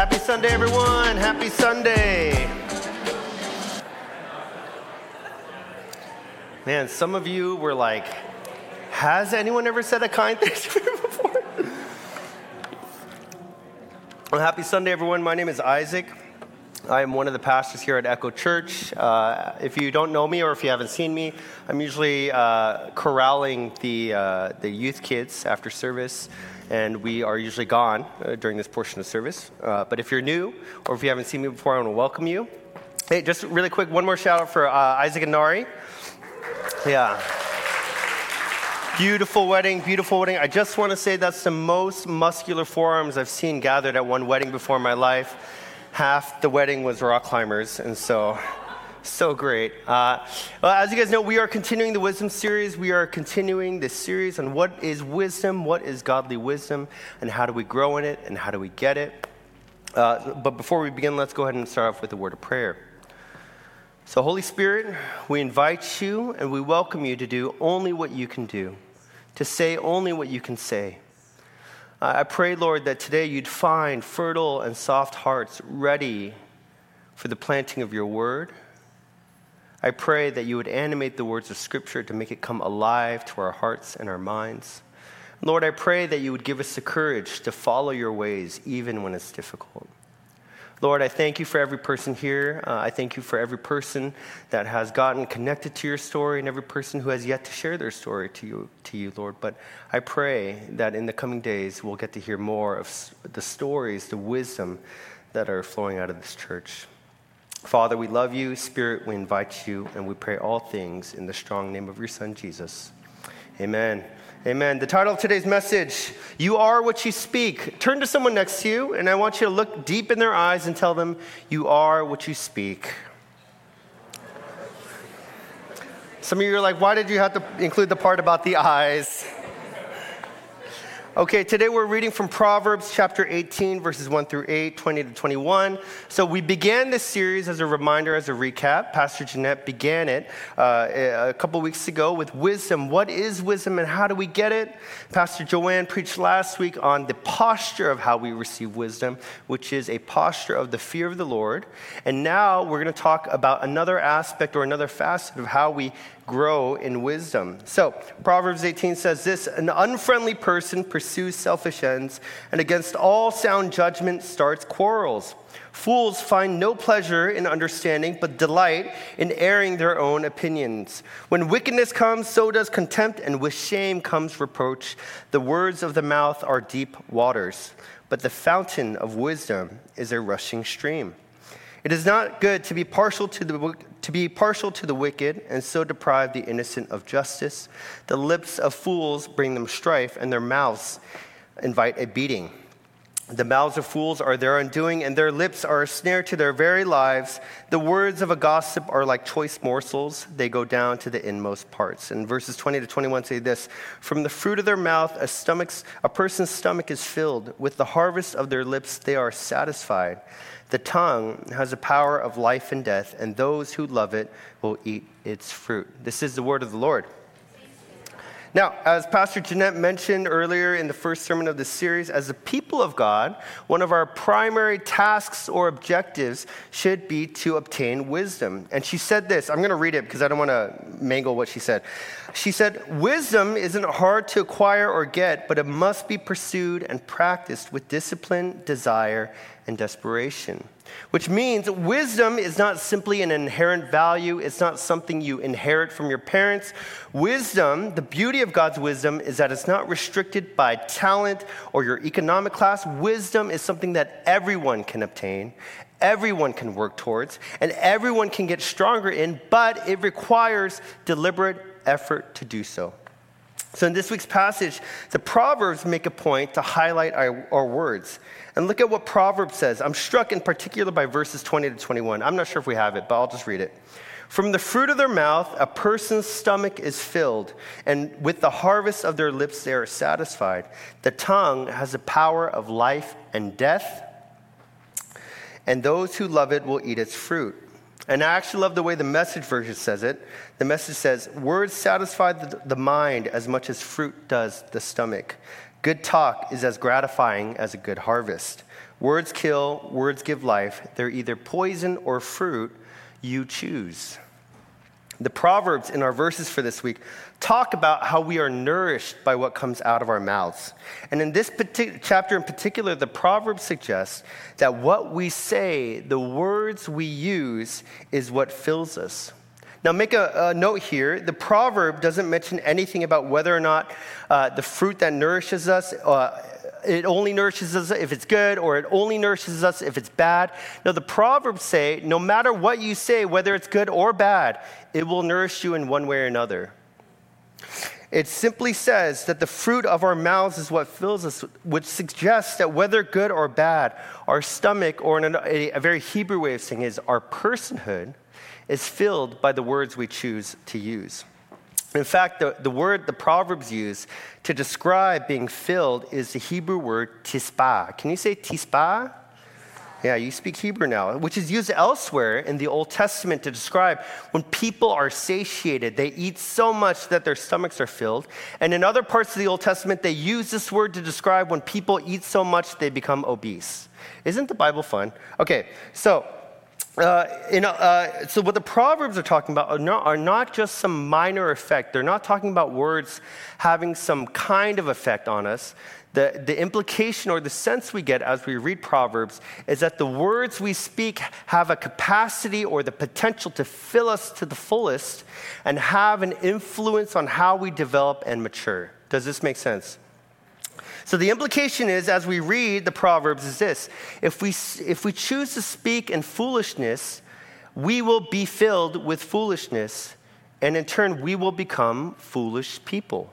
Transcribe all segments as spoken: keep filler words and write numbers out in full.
Happy Sunday, everyone. Happy Sunday. Man, some of you were like, has anyone ever said a kind thing to me before? Well, happy Sunday, everyone. My name is Isaac. I am one of the pastors here at Echo Church. Uh, if you don't know me or if you haven't seen me, I'm usually uh, corralling the uh, the youth kids after service, and we are usually gone uh, during this portion of service. Uh, but if you're new or if you haven't seen me before, I want to welcome you. Hey, just really quick, one more shout out for uh, Isaac and Nari. Yeah. Beautiful wedding, beautiful wedding. I just want to say that's the most muscular forearms I've seen gathered at one wedding before in my life. Half the wedding was rock climbers, and so, so great. Uh, well, as you guys know, we are continuing the wisdom series. We are continuing this series on what is wisdom, what is godly wisdom, and how do we grow in it, and how do we get it. Uh, but before we begin, let's go ahead and start off with a word of prayer. So, Holy Spirit, we invite you and we welcome you to do only what you can do, to say only what you can say. Uh, I pray, Lord, that today you'd find fertile and soft hearts ready for the planting of your word. I pray that you would animate the words of Scripture to make it come alive to our hearts and our minds. Lord, I pray that you would give us the courage to follow your ways even when it's difficult. Lord, I thank you for every person here. Uh, I thank you for every person that has gotten connected to your story and every person who has yet to share their story to you, to you, Lord. But I pray that in the coming days, we'll get to hear more of the stories, the wisdom that are flowing out of this church. Father, we love you. Spirit, we invite you, and we pray all things in the strong name of your Son, Jesus. Amen. Amen. The title of today's message, You Are What You Speak. Turn to someone next to you, and I want you to look deep in their eyes and tell them, you are what you speak. Some of you are like, why did you have to include the part about the eyes? Okay, today we're reading from Proverbs chapter eighteen, verses one through eight, twenty to twenty-one. So we began this series as a reminder, as a recap. Pastor Jeanette began it uh, a couple weeks ago with wisdom. What is wisdom and how do we get it? Pastor Joanne preached last week on the posture of how we receive wisdom, which is a posture of the fear of the Lord. And now we're going to talk about another aspect or another facet of how we grow in wisdom. So Proverbs eighteen says this, an unfriendly person pursues selfish ends, and against all sound judgment starts quarrels. Fools find no pleasure in understanding, but delight in airing their own opinions. When wickedness comes, so does contempt, and with shame comes reproach. The words of the mouth are deep waters, but the fountain of wisdom is a rushing stream. It is not good to be partial to the to be partial to the wicked and so deprive the innocent of justice. The lips of fools bring them strife, and their mouths invite a beating. The mouths of fools are their undoing, and their lips are a snare to their very lives. The words of a gossip are like choice morsels. They go down to the inmost parts. And verses twenty to twenty-one say this, from the fruit of their mouth, a stomach's, a person's stomach is filled. With the harvest of their lips, they are satisfied. The tongue has the power of life and death, and those who love it will eat its fruit. This is the word of the Lord. Now, as Pastor Jeanette mentioned earlier in the first sermon of this series, as the people of God, one of our primary tasks or objectives should be to obtain wisdom. And she said this, I'm going to read it because I don't want to mangle what she said. She said, wisdom isn't hard to acquire or get, but it must be pursued and practiced with discipline, desire, and desperation. Which means wisdom is not simply an inherent value. It's not something you inherit from your parents. Wisdom, the beauty of God's wisdom is that it's not restricted by talent or your economic class. Wisdom is something that everyone can obtain, everyone can work towards, and everyone can get stronger in, but it requires deliberate effort to do so. So in this week's passage, the Proverbs make a point to highlight our, our words. And look at what Proverbs says. I'm struck in particular by verses twenty to twenty-one. I'm not sure if we have it, but I'll just read it. From the fruit of their mouth, a person's stomach is filled, and with the harvest of their lips, they are satisfied. The tongue has the power of life and death, and those who love it will eat its fruit. And I actually love the way the Message version says it. The Message says, words satisfy the, the mind as much as fruit does the stomach. Good talk is as gratifying as a good harvest. Words kill, words give life. They're either poison or fruit. You choose. The Proverbs in our verses for this week talk about how we are nourished by what comes out of our mouths. And in this partic- chapter in particular, the Proverbs suggest that what we say, the words we use, is what fills us. Now, make a, a note here. The proverb doesn't mention anything about whether or not uh, the fruit that nourishes us, uh, it only nourishes us if it's good, or it only nourishes us if it's bad. No, the proverbs say, no matter what you say, whether it's good or bad, it will nourish you in one way or another. It simply says that the fruit of our mouths is what fills us, which suggests that whether good or bad, our stomach, or in a, a very Hebrew way of saying is our personhood, is filled by the words we choose to use. In fact, the, the word the Proverbs use to describe being filled is the Hebrew word tispa. Can you say tispa? Yeah, you speak Hebrew now, which is used elsewhere in the Old Testament to describe when people are satiated. They eat so much that their stomachs are filled. And in other parts of the Old Testament, they use this word to describe when people eat so much they become obese. Isn't the Bible fun? Okay, so... Uh, you know, uh, so what the Proverbs are talking about are not, are not just some minor effect. They're not talking about words having some kind of effect on us. The, the implication or the sense we get as we read Proverbs is that the words we speak have a capacity or the potential to fill us to the fullest and have an influence on how we develop and mature. Does this make sense? So the implication is, as we read the Proverbs, is this. If we, if we choose to speak in foolishness, we will be filled with foolishness, and in turn, we will become foolish people.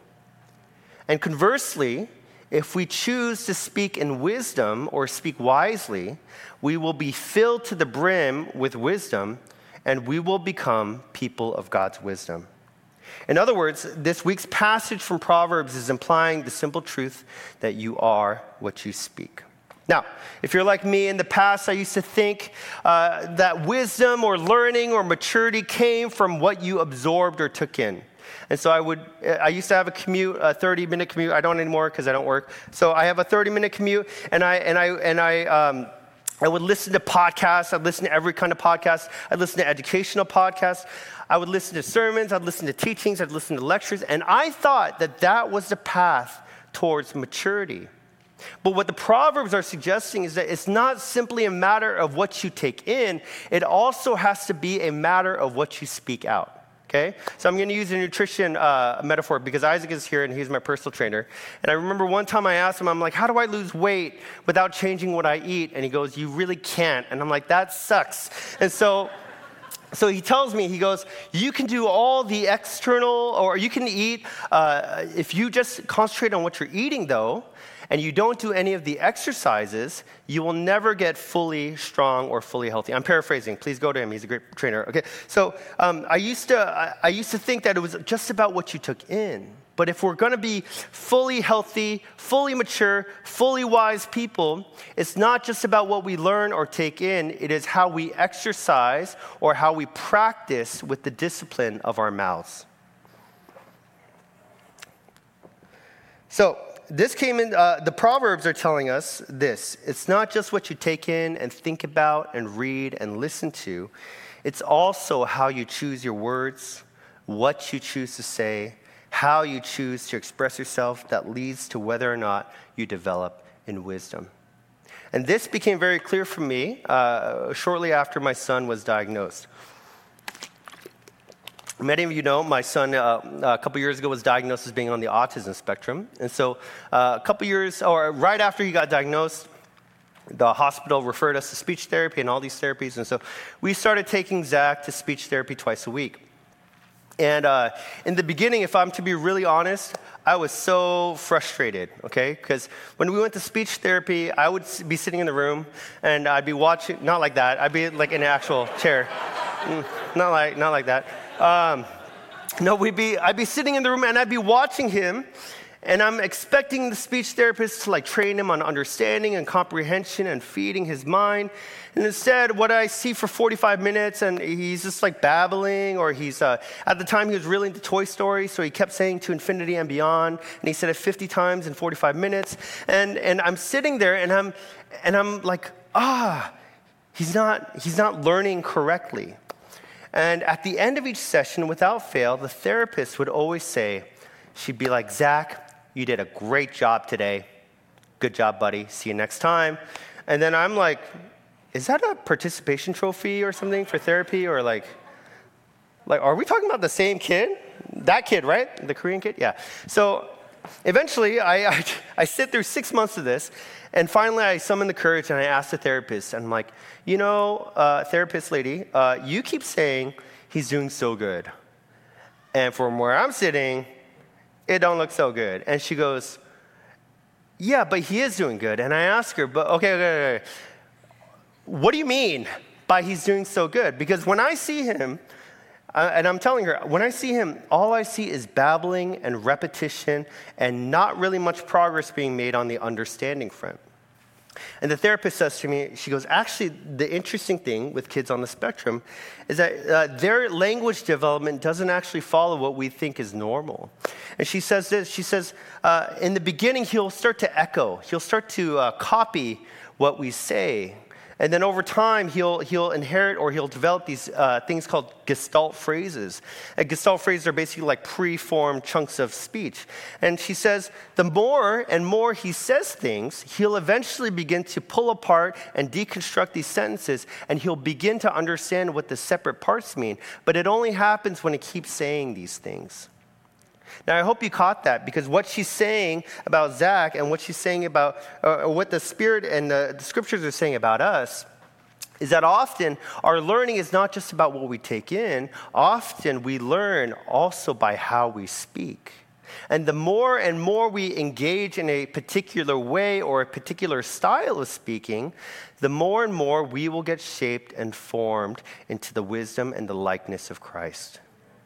And conversely, if we choose to speak in wisdom or speak wisely, we will be filled to the brim with wisdom, and we will become people of God's wisdom. In other words, this week's passage from Proverbs is implying the simple truth that you are what you speak. Now, if you're like me, in the past, I used to think uh, that wisdom or learning or maturity came from what you absorbed or took in. And so I would, I used to have a commute, a thirty-minute commute. I don't anymore because I don't work. So I have a thirty-minute commute, and I and I and I. Um, I would listen to podcasts. I'd listen to every kind of podcast. I'd listen to educational podcasts. I would listen to sermons. I'd listen to teachings. I'd listen to lectures. And I thought that that was the path towards maturity. But what the Proverbs are suggesting is that it's not simply a matter of what you take in. It also has to be a matter of what you speak out. Okay, so I'm going to use a nutrition uh, metaphor because Isaac is here and he's my personal trainer. And I remember one time I asked him, I'm like, how do I lose weight without changing what I eat? And he goes, you really can't. And I'm like, that sucks. And so, so he tells me, he goes, you can do all the external, or you can eat, uh, if you just concentrate on what you're eating though, and you don't do any of the exercises, you will never get fully strong or fully healthy. I'm paraphrasing. Please go to him. He's a great trainer. Okay. So um, I used to I, I used to think that it was just about what you took in. But if we're going to be fully healthy, fully mature, fully wise people, it's not just about what we learn or take in. It is how we exercise or how we practice with the discipline of our mouths. So this came in, uh, the Proverbs are telling us this. It's not just what you take in and think about and read and listen to. It's also how you choose your words, what you choose to say, how you choose to express yourself that leads to whether or not you develop in wisdom. And this became very clear for me uh, shortly after my son was diagnosed. Many of you know my son uh, a couple years ago was diagnosed as being on the autism spectrum. And so uh, a couple years, or right after he got diagnosed, the hospital referred us to speech therapy and all these therapies. And so we started taking Zach to speech therapy twice a week. And uh, in the beginning, if I'm to be really honest, I was so frustrated, okay? Because when we went to speech therapy, I would be sitting in the room and I'd be watching, not like that, I'd be like in an actual chair. Mm, not like, not like that. Um, no, we'd be, I'd be sitting in the room and I'd be watching him, And I'm expecting the speech therapist to like train him on understanding and comprehension and feeding his mind. And instead, what I see for forty-five minutes, and he's just like babbling, or he's, uh, at the time he was really into Toy Story, so he kept saying to infinity and beyond, and he said it fifty times in forty-five minutes. And and I'm sitting there and I'm and I'm like, ah, he's not he's not learning correctly. And at the end of each session, without fail, the therapist would always say, she'd be like, Zach, you did a great job today. Good job, buddy. See you next time. And then I'm like, is that a participation trophy or something for therapy? Or like, like, are we talking about the same kid? That kid, right? The Korean kid? Yeah. So eventually, I, I, I sit through six months of this. And finally, I summon the courage and I ask the therapist. And I'm like, you know, uh, therapist lady, uh, you keep saying he's doing so good. And from where I'm sitting, it don't look so good. And she goes, yeah, but he is doing good. And I ask her, but okay, okay, okay. What do you mean by he's doing so good? Because when I see him, uh, and I'm telling her, when I see him, all I see is babbling and repetition and not really much progress being made on the understanding front. And the therapist says to me, she goes, actually, the interesting thing with kids on the spectrum is that uh, their language development doesn't actually follow what we think is normal. And she says this, she says, uh, in the beginning, he'll start to echo. He'll start to uh, copy what we say. And then over time, he'll he'll inherit or he'll develop these uh, things called gestalt phrases. And gestalt phrases are basically like pre-formed chunks of speech. And she says, the more and more he says things, he'll eventually begin to pull apart and deconstruct these sentences, and he'll begin to understand what the separate parts mean. But it only happens when he keeps saying these things. Now, I hope you caught that, because what she's saying about Zach and what she's saying about, uh, or what the Spirit and the, the Scriptures are saying about us, is that often our learning is not just about what we take in. Often we learn also by how we speak. And the more and more we engage in a particular way or a particular style of speaking, the more and more we will get shaped and formed into the wisdom and the likeness of Christ.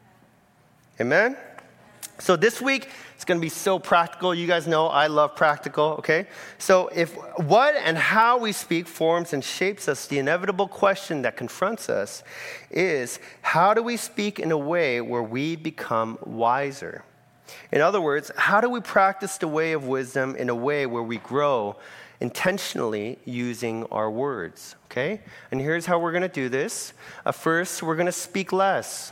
Amen? So this week, it's going to be so practical. You guys know I love practical, okay? So if what and how we speak forms and shapes us, the inevitable question that confronts us is, how do we speak in a way where we become wiser? In other words, how do we practice the way of wisdom in a way where we grow intentionally using our words, okay? And here's how we're going to do this. Uh, first, we're going to speak less.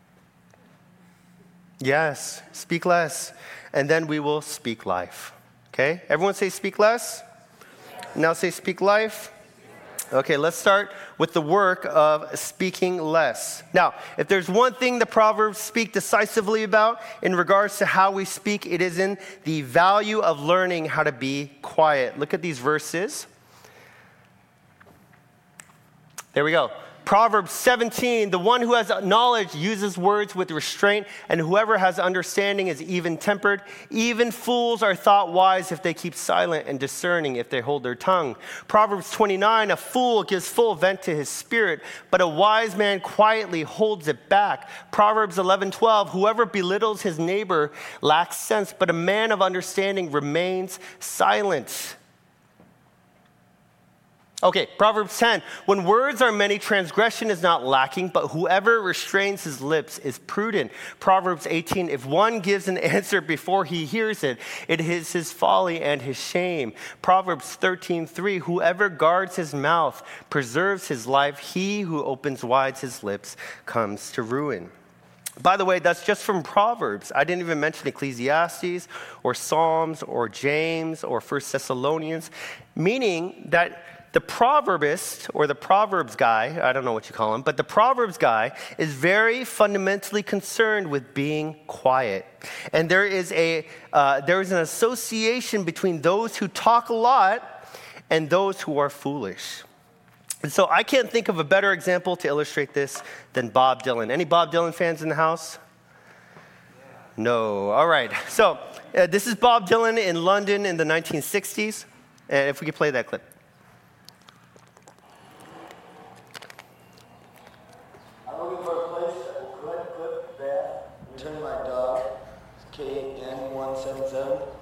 Yes, speak less. And then we will speak life. Okay? Everyone say speak less. Now say speak life. Okay, let's start with the work of speaking less. Now, if there's one thing the Proverbs speak decisively about in regards to how we speak, it is in the value of learning how to be quiet. Look at these verses. There we go. Proverbs seventeen, the one who has knowledge uses words with restraint, and whoever has understanding is even-tempered. Even fools are thought wise if they keep silent, and discerning if they hold their tongue. Proverbs twenty-nine, a fool gives full vent to his spirit, but a wise man quietly holds it back. Proverbs eleven twelve, whoever belittles his neighbor lacks sense, but a man of understanding remains silent. Okay, Proverbs ten. When words are many, transgression is not lacking, but whoever restrains his lips is prudent. Proverbs eighteen. If one gives an answer before he hears it, it is his folly and his shame. Proverbs thirteen three. Whoever guards his mouth preserves his life. He who opens wide his lips comes to ruin. By the way, that's just from Proverbs. I didn't even mention Ecclesiastes or Psalms or James or First Thessalonians, meaning that the proverbist, or the Proverbs guy, I don't know what you call him, but the Proverbs guy is very fundamentally concerned with being quiet. And there is a uh, there is an association between those who talk a lot and those who are foolish. And so I can't think of a better example to illustrate this than Bob Dylan. Any Bob Dylan fans in the house? No. All right. So uh, this is Bob Dylan in London in the nineteen sixties. And if we could play that clip. Turn my dog, K N one seven seven.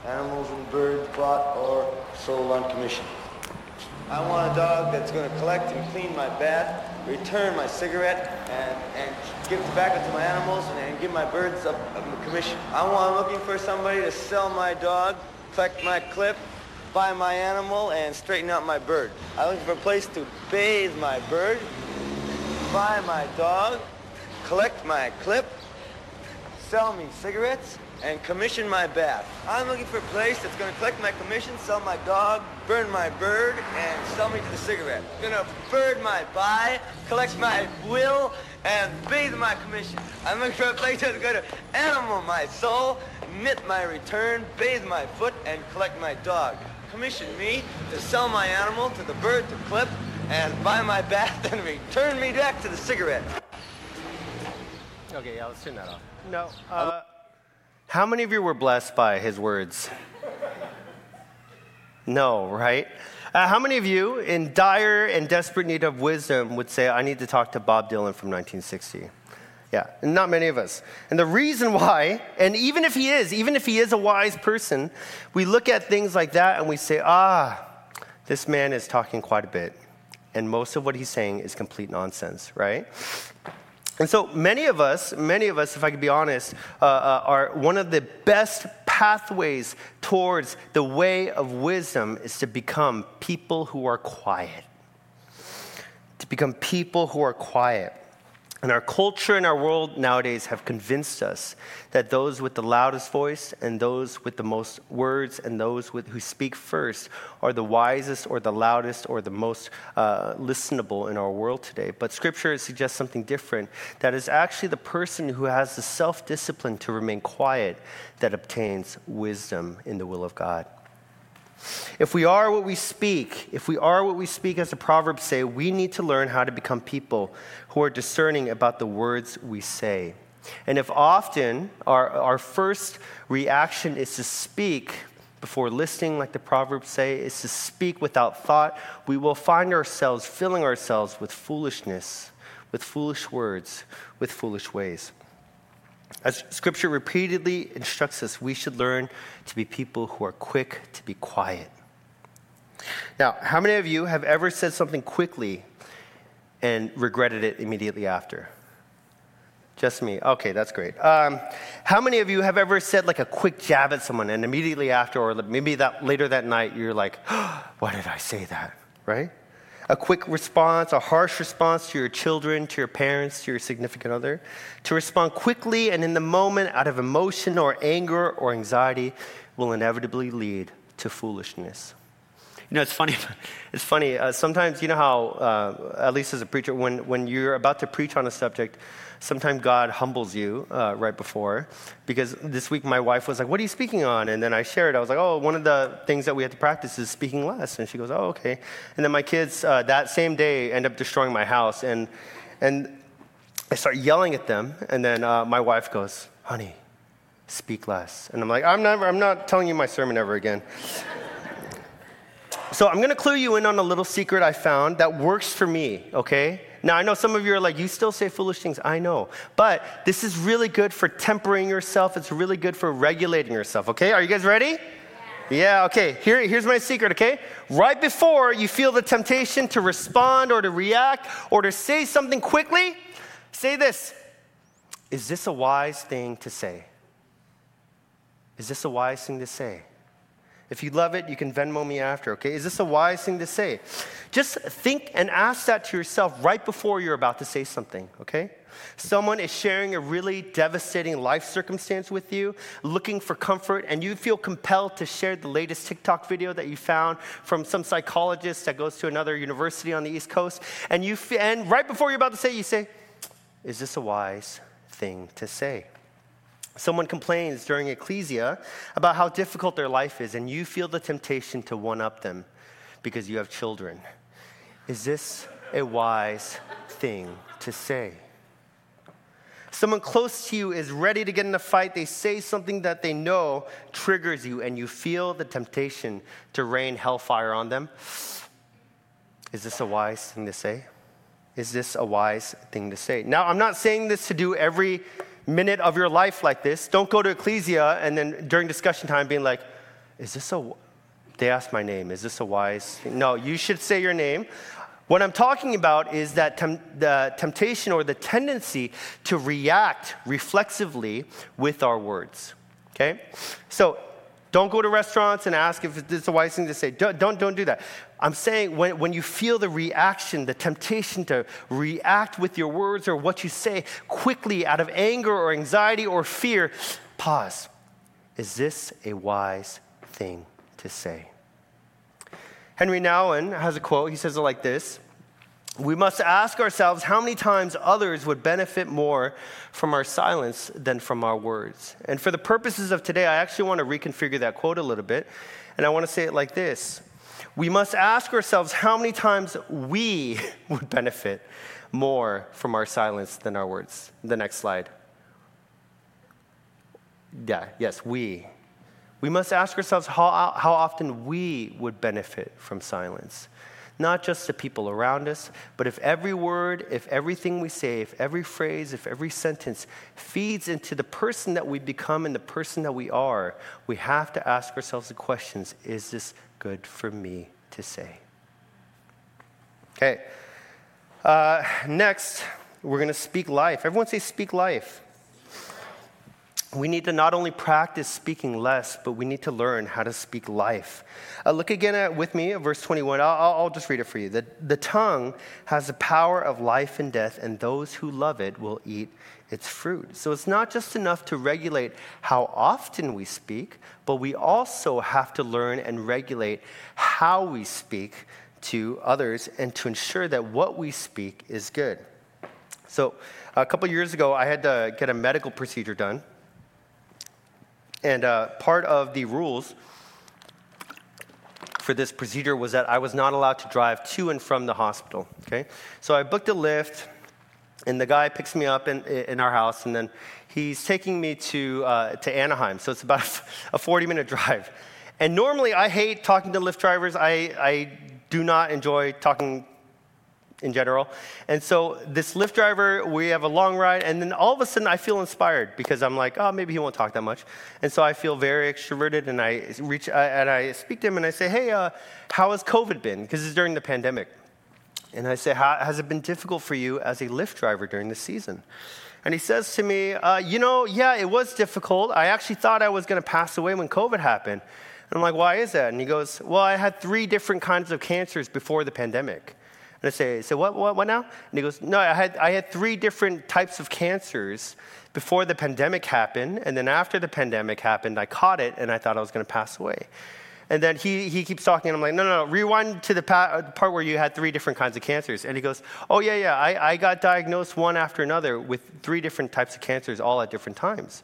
animals and birds bought or sold on commission. I want a dog that's going to collect and clean my bath, return my cigarette, and, and give tobacco to my animals, and, and give my birds up, up a commission. I want, I'm looking for somebody to sell my dog, collect my clip, buy my animal, and straighten out my bird. I'm looking for a place to bathe my bird, buy my dog, collect my clip, sell me cigarettes, and commission my bath. I'm looking for a place that's going to collect my commission, sell my dog, burn my bird, and sell me to the cigarette. Going to bird my buy, collect my will, and bathe my commission. I'm looking for a place that's going to animal my soul, knit my return, bathe my foot, and collect my dog. Commission me to sell my animal to the bird to clip, and buy my bath, and return me back to the cigarette. Okay, yeah, let's turn that off. No. Uh, how many of you were blessed by his words? No, right? Uh, how many of you, in dire and desperate need of wisdom, would say, I need to talk to Bob Dylan from nineteen sixty? Yeah, and not many of us. And the reason why, and even if he is, even if he is a wise person, we look at things like that and we say, ah, this man is talking quite a bit. And most of what he's saying is complete nonsense, right? And so many of us, many of us, if I could be honest, uh, uh, are one of the best pathways towards the way of wisdom is to become people who are quiet. To become people who are quiet. And our culture and our world nowadays have convinced us that those with the loudest voice and those with the most words and those with, who speak first are the wisest or the loudest or the most uh, listenable in our world today. But Scripture suggests something different, that is actually the person who has the self-discipline to remain quiet that obtains wisdom in the will of God. If we are what we speak, if we are what we speak, as the Proverbs say, we need to learn how to become people who are discerning about the words we say. And if often our, our first reaction is to speak before listening, like the Proverbs say, is to speak without thought, we will find ourselves filling ourselves with foolishness, with foolish words, with foolish ways. As Scripture repeatedly instructs us, we should learn to be people who are quick to be quiet. Now, how many of you have ever said something quickly and regretted it immediately after? Just me. Okay, that's great. Um, how many of you have ever said like a quick jab at someone and immediately after, or maybe that later that night, you're like, oh, why did I say that, right? A quick response, a harsh response to your children, to your parents, to your significant other. To respond quickly and in the moment out of emotion or anger or anxiety will inevitably lead to foolishness. You know, it's funny. It's funny. Uh, sometimes, you know how, uh, at least as a preacher, when, when you're about to preach on a subject, sometimes God humbles you uh, right before. Because this week my wife was like, what are you speaking on? And then I shared, I was like, oh, one of the things that we have to practice is speaking less. And she goes, oh, okay. And then my kids uh, that same day end up destroying my house. And and I start yelling at them. And then uh, my wife goes, honey, speak less. And I'm like, I'm never, I'm not telling you my sermon ever again. So I'm going to clue you in on a little secret I found that works for me, okay? Now, I know some of you are like, you still say foolish things. I know. But this is really good for tempering yourself. It's really good for regulating yourself, okay? Are you guys ready? Yeah, yeah okay. Here, here's my secret, okay? Right before you feel the temptation to respond or to react or to say something quickly, say this. Is this a wise thing to say? Is this a wise thing to say? If you love it, you can Venmo me after, okay? Is this a wise thing to say? Just think and ask that to yourself right before you're about to say something, okay? Someone is sharing a really devastating life circumstance with you, looking for comfort, and you feel compelled to share the latest TikTok video that you found from some psychologist that goes to another university on the East Coast, and you f- and right before you're about to say it, you say, is this a wise thing to say? Someone complains during Ecclesia about how difficult their life is, and you feel the temptation to one-up them because you have children. Is this a wise thing to say? Someone close to you is ready to get in a fight. They say something that they know triggers you, and you feel the temptation to rain hellfire on them. Is this a wise thing to say? Is this a wise thing to say? Now, I'm not saying this to do every minute of your life like this. Don't go to Ecclesia and then during discussion time being like, is this a, they asked my name, is this a wise thing? No, you should say your name. What I'm talking about is that tem- the temptation or the tendency to react reflexively with our words, okay? So don't go to restaurants and ask if it's a wise thing to say. Don't, don't, don't do that. I'm saying when, when you feel the reaction, the temptation to react with your words or what you say quickly out of anger or anxiety or fear, pause. Is this a wise thing to say? Henry Nouwen has a quote. He says it like this: we must ask ourselves how many times others would benefit more from our silence than from our words. And for the purposes of today, I actually want to reconfigure that quote a little bit. And I want to say it like this: we must ask ourselves how many times we would benefit more from our silence than our words. The next slide. Yeah, yes, we. We must ask ourselves how, how often we would benefit from silence. Not just the people around us, but if every word, if everything we say, if every phrase, if every sentence feeds into the person that we become and the person that we are, we have to ask ourselves the questions, is this good for me to say? Okay. Uh, next, we're going to speak life. Everyone say speak life. We need to not only practice speaking less, but we need to learn how to speak life. Uh, look again at, with me at verse twenty-one. I'll, I'll just read it for you. The, the tongue has the power of life and death, and those who love it will eat its fruit. So it's not just enough to regulate how often we speak, but we also have to learn and regulate how we speak to others and to ensure that what we speak is good. So a couple years ago, I had to get a medical procedure done. And uh, part of the rules for this procedure was that I was not allowed to drive to and from the hospital, okay? So I booked a Lyft, and the guy picks me up in, in our house, and then he's taking me to uh, to Anaheim. So it's about a forty-minute drive. And normally I hate talking to Lyft drivers. I, I do not enjoy talking in general. And so this Lyft driver, we have a long ride, and then all of a sudden I feel inspired because I'm like, oh, maybe he won't talk that much. And so I feel very extroverted, and I reach I, and I speak to him, and I say, hey, uh, how has COVID been? Because it's during the pandemic. And I say, how has it been difficult for you as a Lyft driver during this season? And he says to me, uh, you know, yeah, it was difficult. I actually thought I was going to pass away when COVID happened. And I'm like, why is that? And he goes, well, I had three different kinds of cancers before the pandemic. And I say, so what, what, what now? And he goes, no, I had, I had three different types of cancers before the pandemic happened. And then after the pandemic happened, I caught it, and I thought I was going to pass away. And then he, he keeps talking, and I'm like, no, no, no, rewind to the pa- part where you had three different kinds of cancers. And he goes, oh, yeah, yeah, I, I got diagnosed one after another with three different types of cancers all at different times.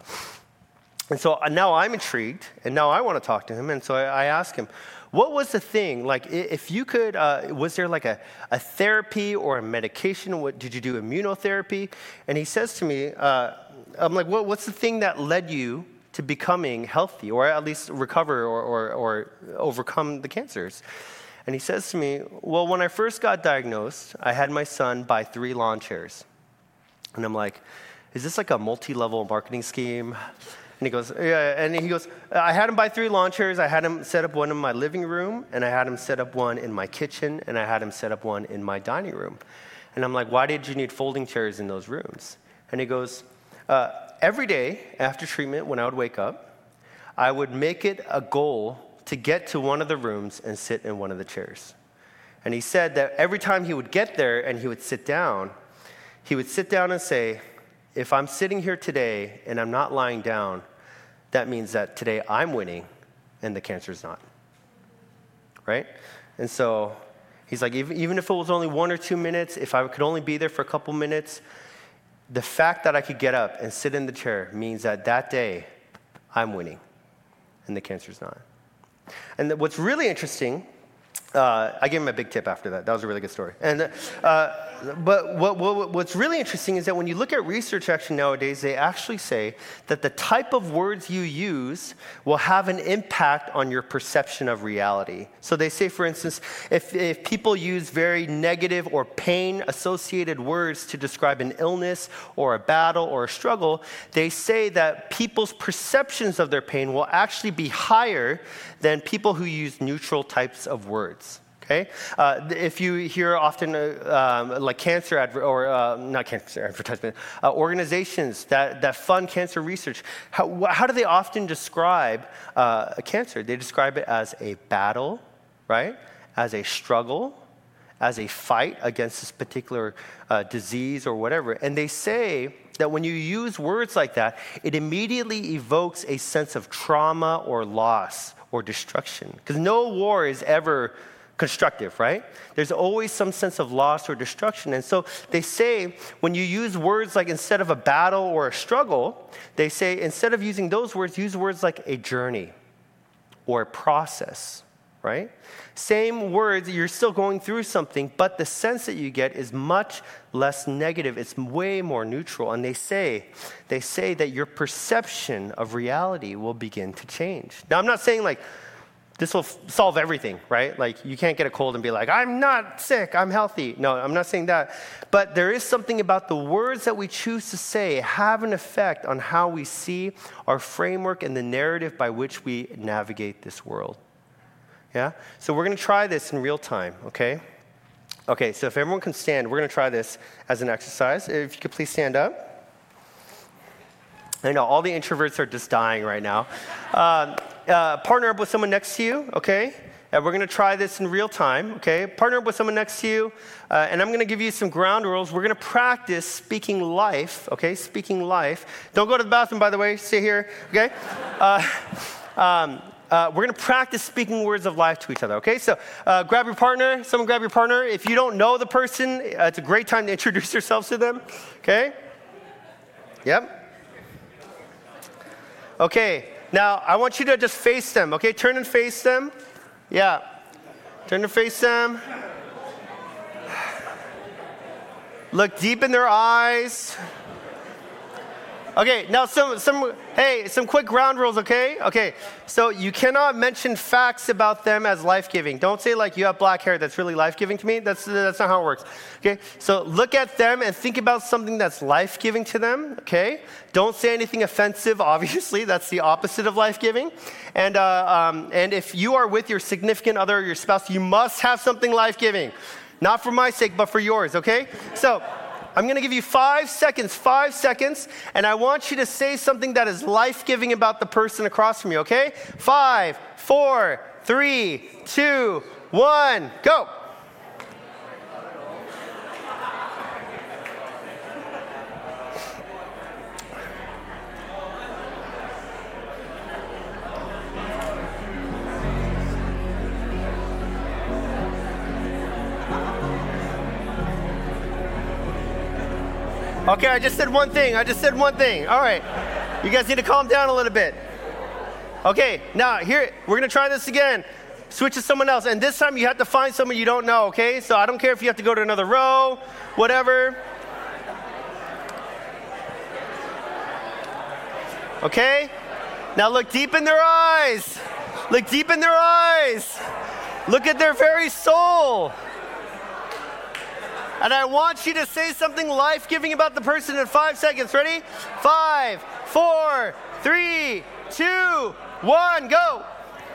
And so now I'm intrigued, and now I want to talk to him. And so I, I ask him, what was the thing? Like, if you could, uh, was there like a, a therapy or a medication? What, did you do immunotherapy? And he says to me, uh, I'm like, what, what's the thing that led you to becoming healthy, or at least recover or, or, or overcome the cancers? And he says to me, well, when I first got diagnosed, I had my son buy three lawn chairs. And I'm like, is this like a multi-level marketing scheme? And he goes, yeah, and he goes, I had him buy three lawn chairs. I had him set up one in my living room, and I had him set up one in my kitchen, and I had him set up one in my dining room. And I'm like, why did you need folding chairs in those rooms? And he goes, uh, every day after treatment, when I would wake up, I would make it a goal to get to one of the rooms and sit in one of the chairs. And he said that every time he would get there and he would sit down, he would sit down and say, if I'm sitting here today and I'm not lying down, that means that today I'm winning and the cancer's not, right? And so he's like, even, even if it was only one or two minutes, if I could only be there for a couple minutes, the fact that I could get up and sit in the chair means that that day I'm winning and the cancer's not. And what's really interesting, uh, I gave him a big tip after that. That was a really good story. And uh, but what, what, what's really interesting is that when you look at research actually nowadays, they actually say that the type of words you use will have an impact on your perception of reality. So they say, for instance, if, if people use very negative or pain-associated words to describe an illness or a battle or a struggle, they say that people's perceptions of their pain will actually be higher than people who use neutral types of words. Okay, uh, if you hear often uh, um, like cancer adver- or uh, not cancer advertisement, uh, organizations that, that fund cancer research, how, how do they often describe uh, a cancer? They describe it as a battle, right? As a struggle, as a fight against this particular uh, disease or whatever. And they say that when you use words like that, it immediately evokes a sense of trauma or loss or destruction. Because no war is ever constructive, right? There's always some sense of loss or destruction. And so they say when you use words like instead of a battle or a struggle, they say instead of using those words, use words like a journey or a process, right? Same words, you're still going through something, but the sense that you get is much less negative. It's way more neutral. And they say, they say that your perception of reality will begin to change. Now, I'm not saying like, this will f- solve everything, right? Like, you can't get a cold and be like, I'm not sick, I'm healthy. No, I'm not saying that. But there is something about the words that we choose to say have an effect on how we see our framework and the narrative by which we navigate this world. Yeah? So we're going to try this in real time, okay? Okay, so if everyone can stand, we're going to try this as an exercise. If you could please stand up. I know, all the introverts are just dying right now. Uh, uh, partner up with someone next to you, okay? And we're going to try this in real time, okay? Partner up with someone next to you, uh, and I'm going to give you some ground rules. We're going to practice speaking life, okay? Speaking life. Don't go to the bathroom, by the way. Stay here, okay? Uh, um, uh, we're going to practice speaking words of life to each other, okay? So uh, grab your partner. Someone grab your partner. If you don't know the person, uh, it's a great time to introduce yourselves to them, okay? Yep. Okay, now I want you to just face them, okay? Turn and face them. Yeah. Turn and face them. Look deep in their eyes. Okay, now some, some, hey, some quick ground rules, okay? Okay, so you cannot mention facts about them as life-giving. Don't say like, you have black hair, that's really life-giving to me. That's, that's not how it works, okay? So look at them and think about something that's life-giving to them, okay? Don't say anything offensive, obviously. That's the opposite of life-giving. And, uh, um, and if you are with your significant other or your spouse, you must have something life-giving. Not for my sake, but for yours, okay? So I'm going to give you five seconds, five seconds, and I want you to say something that is life-giving about the person across from you, okay? Five, four, three, two, one, go. Okay, I just said one thing. I just said one thing. All right. You guys need to calm down a little bit. Okay, now here, we're going to try this again. Switch to someone else. And this time you have to find someone you don't know, okay? So I don't care if you have to go to another row, whatever. Okay? Now look deep in their eyes. Look deep in their eyes. Look at their very soul. And I want you to say something life-giving about the person in five seconds. Ready? Five, four, three, two, one, go.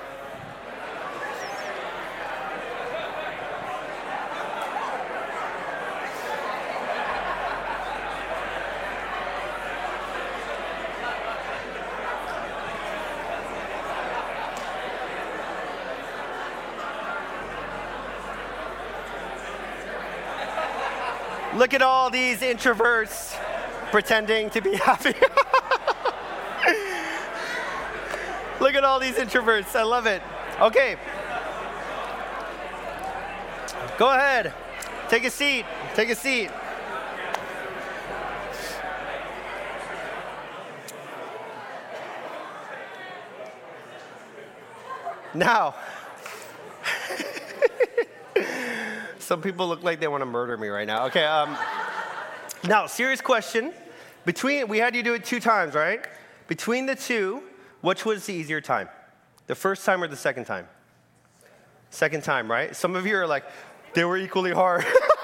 Look at all these introverts pretending to be happy. Look at all these introverts. I love it. Okay. Go ahead. Take a seat. Take a seat. Now, Some people look like they want to murder me right now. Okay. Um, now, serious question. Between, we had you do it two times, right? Between the two, which was the easier time? The first time or the second time? Second time, right? Some of you are like, they were equally hard.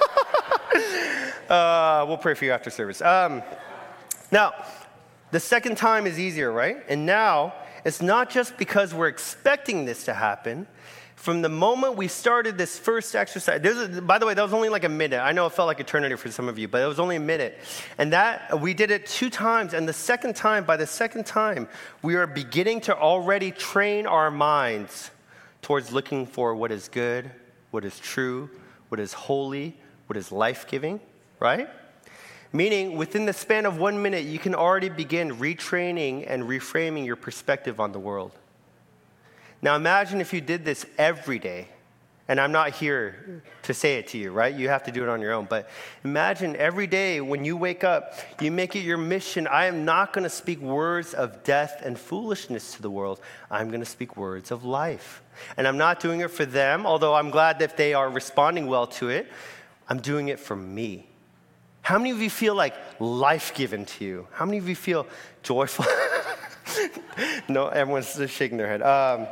uh, we'll pray for you after service. Um, now, the second time is easier, right? And now, it's not just because we're expecting this to happen. From the moment we started this first exercise, this, by the way, that was only like a minute. I know it felt like eternity for some of you, but it was only a minute. And that, we did it two times. And the second time, by the second time, we are beginning to already train our minds towards looking for what is good, what is true, what is holy, what is life-giving, right? Meaning, within the span of one minute, you can already begin retraining and reframing your perspective on the world. Now imagine if you did this every day, and I'm not here to say it to you, right? You have to do it on your own. But imagine every day when you wake up, you make it your mission. I am not going to speak words of death and foolishness to the world. I'm going to speak words of life. And I'm not doing it for them, although I'm glad that they are responding well to it. I'm doing it for me. How many of you feel like life given to you? How many of you feel joyful? No, everyone's just shaking their head. Um,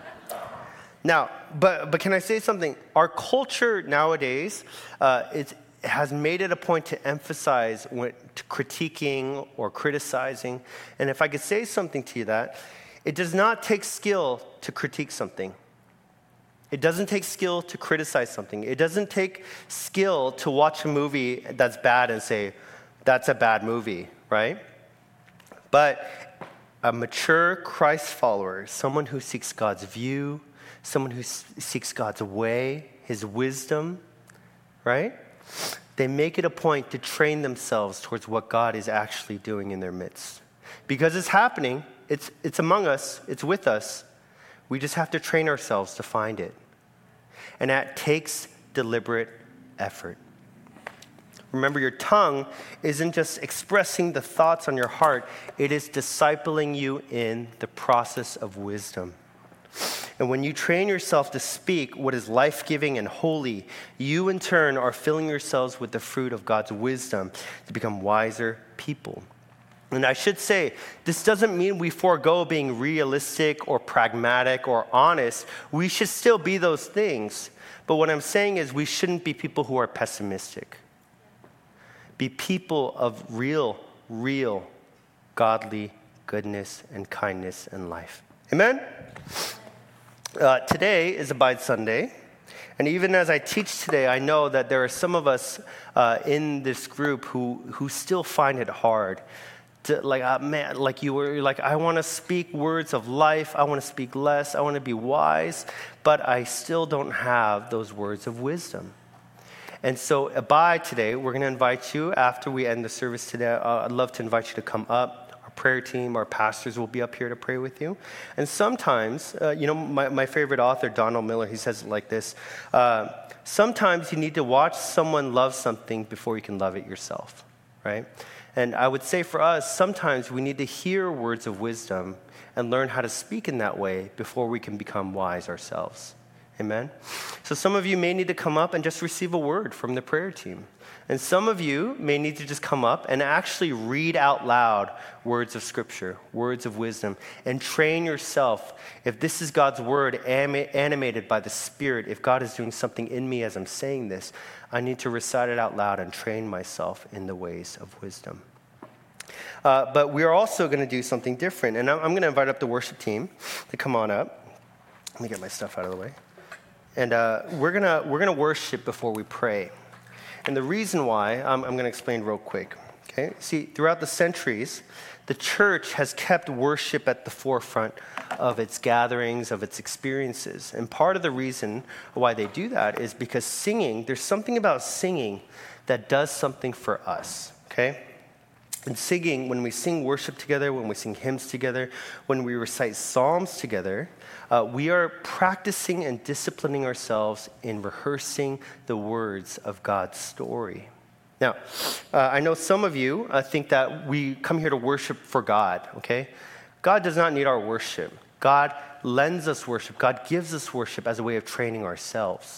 Now, but but can I say something? Our culture nowadays uh, it has made it a point to emphasize when, to critiquing or criticizing. And if I could say something to you that, it does not take skill to critique something. It doesn't take skill to criticize something. It doesn't take skill to watch a movie that's bad and say, that's a bad movie, right? But a mature Christ follower, someone who seeks God's view, someone who seeks God's way, his wisdom, right? They make it a point to train themselves towards what God is actually doing in their midst. Because it's happening, it's, it's among us, it's with us. We just have to train ourselves to find it. And that takes deliberate effort. Remember, your tongue isn't just expressing the thoughts on your heart, it is discipling you in the process of wisdom. And when you train yourself to speak what is life-giving and holy, you in turn are filling yourselves with the fruit of God's wisdom to become wiser people. And I should say, this doesn't mean we forego being realistic or pragmatic or honest. We should still be those things. But what I'm saying is we shouldn't be people who are pessimistic. Be people of real, real, godly goodness and kindness and life. Amen? Uh, today is Abide Sunday, and even as I teach today, I know that there are some of us uh, in this group who who still find it hard. To, like, uh, man, like you were like, I want to speak words of life, I want to speak less, I want to be wise, but I still don't have those words of wisdom. And so, Abide today, we're going to invite you after we end the service today. Uh, I'd love to invite you to come up. Prayer team, our pastors will be up here to pray with you. And sometimes, uh, you know, my, my favorite author, Donald Miller, he says it like this. Uh, sometimes you need to watch someone love something before you can love it yourself, right? And I would say for us, sometimes we need to hear words of wisdom and learn how to speak in that way before we can become wise ourselves. Amen? So some of you may need to come up and just receive a word from the prayer team. And some of you may need to just come up and actually read out loud words of Scripture, words of wisdom, and train yourself. If this is God's word animated by the Spirit, if God is doing something in me as I'm saying this, I need to recite it out loud and train myself in the ways of wisdom. Uh, but we're also going to do something different. And I'm, I'm going to invite up the worship team to come on up. Let me get my stuff out of the way. And uh, we're going to we're gonna worship before we pray. And the reason why, um, I'm going to explain real quick. Okay? See, throughout the centuries, the church has kept worship at the forefront of its gatherings, of its experiences. And part of the reason why they do that is because singing, there's something about singing that does something for us, okay? And singing, when we sing worship together, when we sing hymns together, when we recite psalms together, uh, we are practicing and disciplining ourselves in rehearsing the words of God's story. Now, uh, I know some of you uh, think that we come here to worship for God, okay? God does not need our worship. God lends us worship. God gives us worship as a way of training ourselves.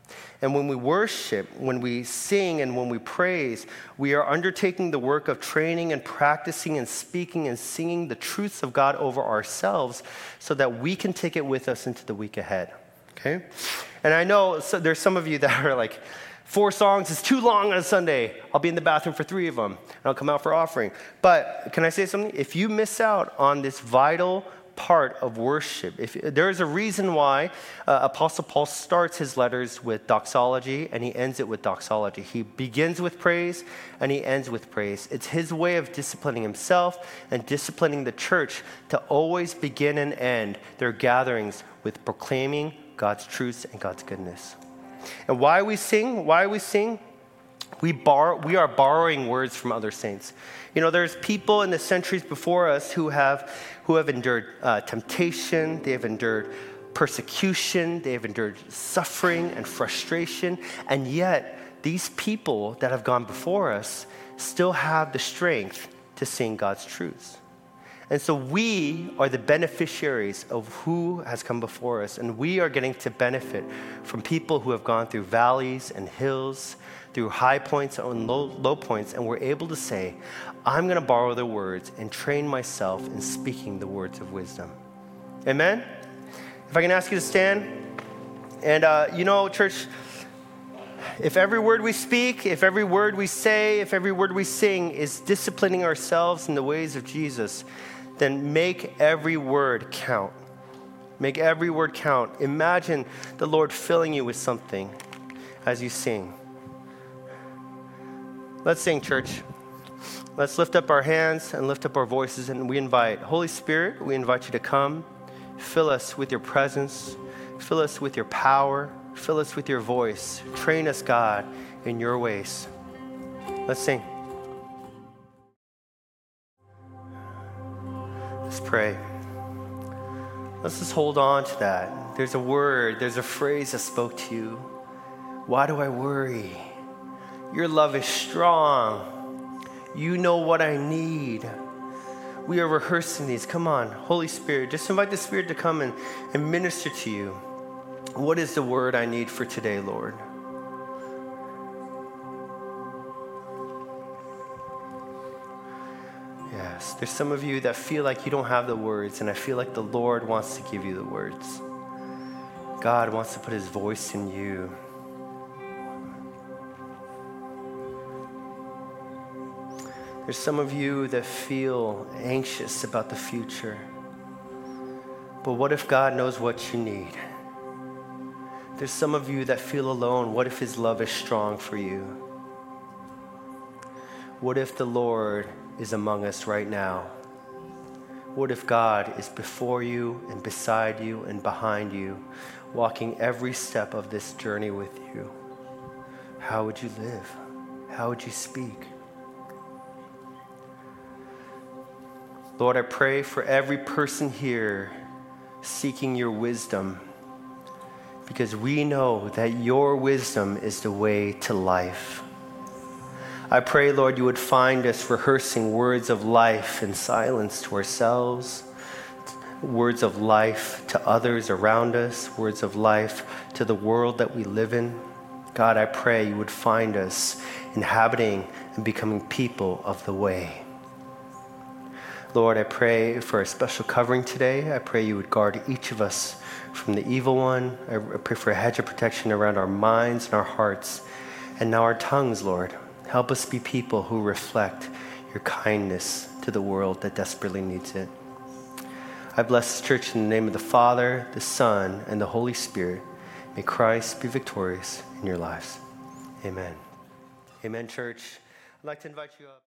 And when we worship, when we sing, and when we praise, we are undertaking the work of training and practicing and speaking and singing the truths of God over ourselves so that we can take it with us into the week ahead, okay? And I know so there's some of you that are like, four songs is too long on a Sunday. I'll be in the bathroom for three of them, and I'll come out for offering. But can I say something? If you miss out on this vital part of worship, if there is a reason why uh, Apostle Paul starts his letters with doxology and he ends it with doxology. He begins with praise and he ends with praise. It's his way of disciplining himself and disciplining the church to always begin and end their gatherings with proclaiming God's truths and God's goodness. And why we sing, why we sing, we borrow, we are borrowing words from other saints. You know, there's people in the centuries before us who have, who have endured uh, temptation, they have endured persecution, they have endured suffering and frustration, and yet these people that have gone before us still have the strength to sing God's truths. And so we are the beneficiaries of who has come before us, and we are getting to benefit from people who have gone through valleys and hills, through high points and low, low points, and we're able to say, I'm going to borrow their words and train myself in speaking the words of wisdom. Amen? If I can ask you to stand. And, uh, you know, church, if every word we speak, if every word we say, if every word we sing is disciplining ourselves in the ways of Jesus, then make every word count. Make every word count. Imagine the Lord filling you with something as you sing. Let's sing, church. Let's lift up our hands and lift up our voices, and we invite, Holy Spirit, we invite you to come. Fill us with your presence. Fill us with your power. Fill us with your voice. Train us, God, in your ways. Let's sing. Let's pray. Let's just hold on to that. There's a word, there's a phrase that spoke to you. Why do I worry? Your love is strong. You know what I need. We are rehearsing these. Come on, Holy Spirit, just invite the Spirit to come and, and minister to you. What is the word I need for today, Lord? Yes, there's some of you that feel like you don't have the words, and I feel like the Lord wants to give you the words. God wants to put his voice in you. There's some of you that feel anxious about the future. But what if God knows what you need? There's some of you that feel alone. What if his love is strong for you? What if the Lord is among us right now? What if God is before you and beside you and behind you, walking every step of this journey with you? How would you live? How would you speak? Lord, I pray for every person here seeking your wisdom, because we know that your wisdom is the way to life. I pray, Lord, you would find us rehearsing words of life in silence to ourselves, words of life to others around us, words of life to the world that we live in. God, I pray you would find us inhabiting and becoming people of the way. Lord, I pray for a special covering today. I pray you would guard each of us from the evil one. I pray for a hedge of protection around our minds and our hearts, and now our tongues, Lord. Help us be people who reflect your kindness to the world that desperately needs it. I bless this church in the name of the Father, the Son, and the Holy Spirit. May Christ be victorious in your lives. Amen. Amen, church. I'd like to invite you up.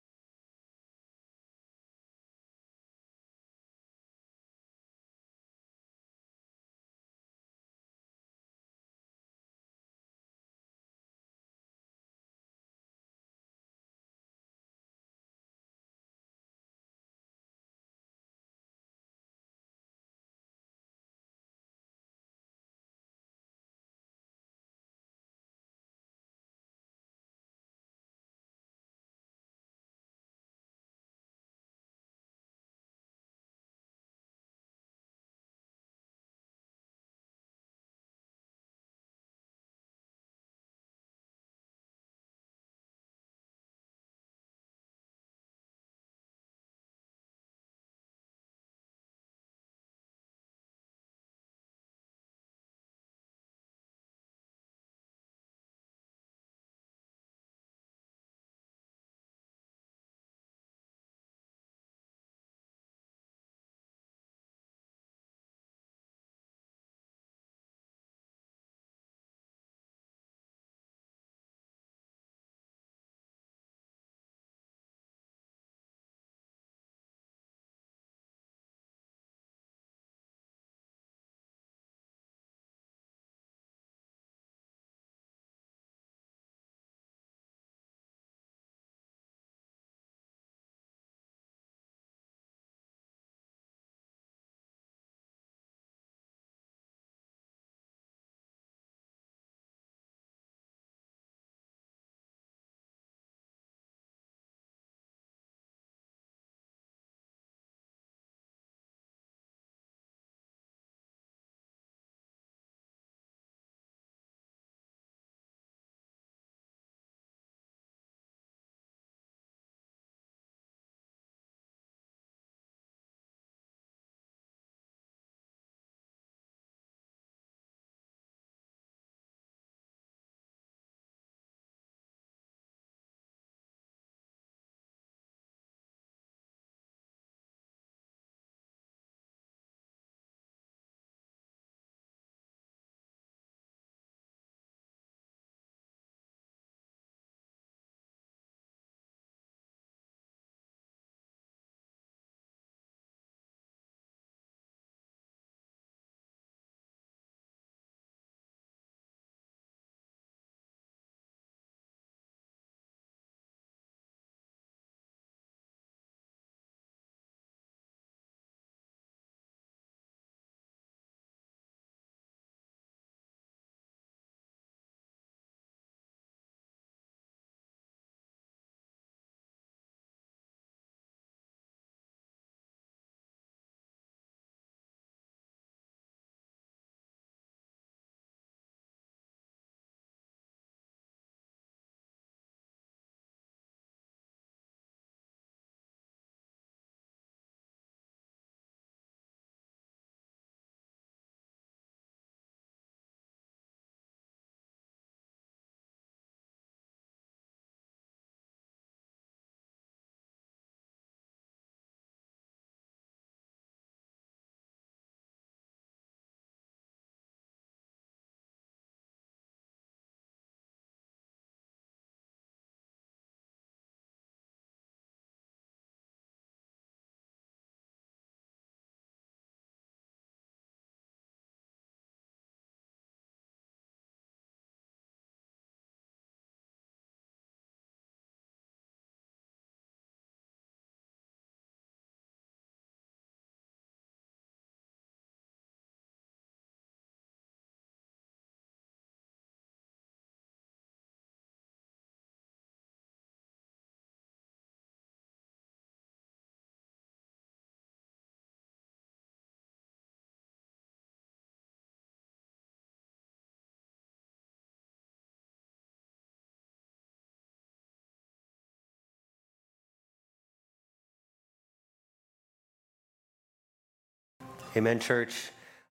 Amen, church.